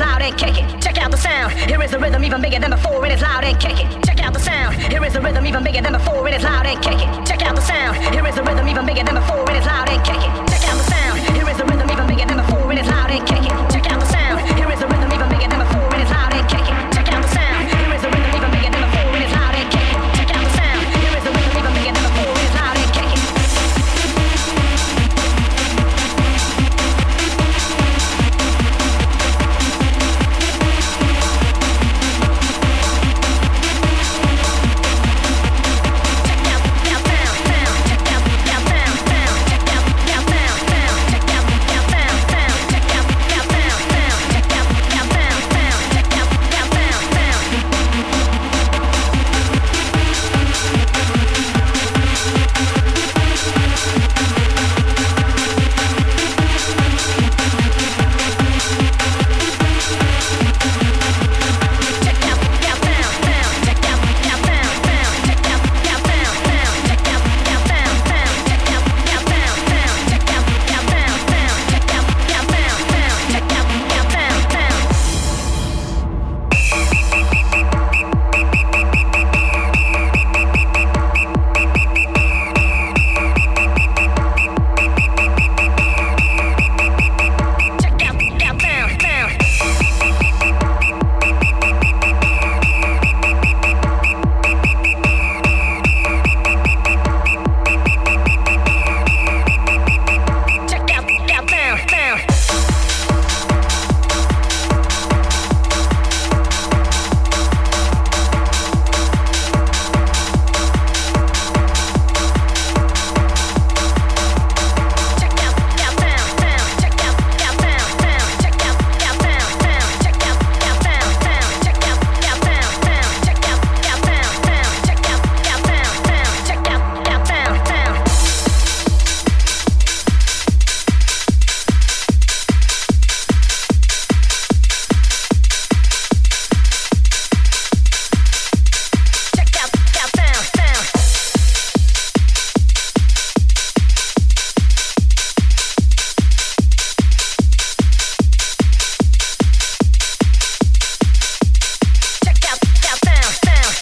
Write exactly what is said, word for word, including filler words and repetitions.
loud and kick it. Check out the sound, here is the rhythm even bigger than before, and it's loud and kick it. Check out the sound, here is the rhythm even bigger than before, and it's loud and kick it. Check out the sound, here is the rhythm even bigger than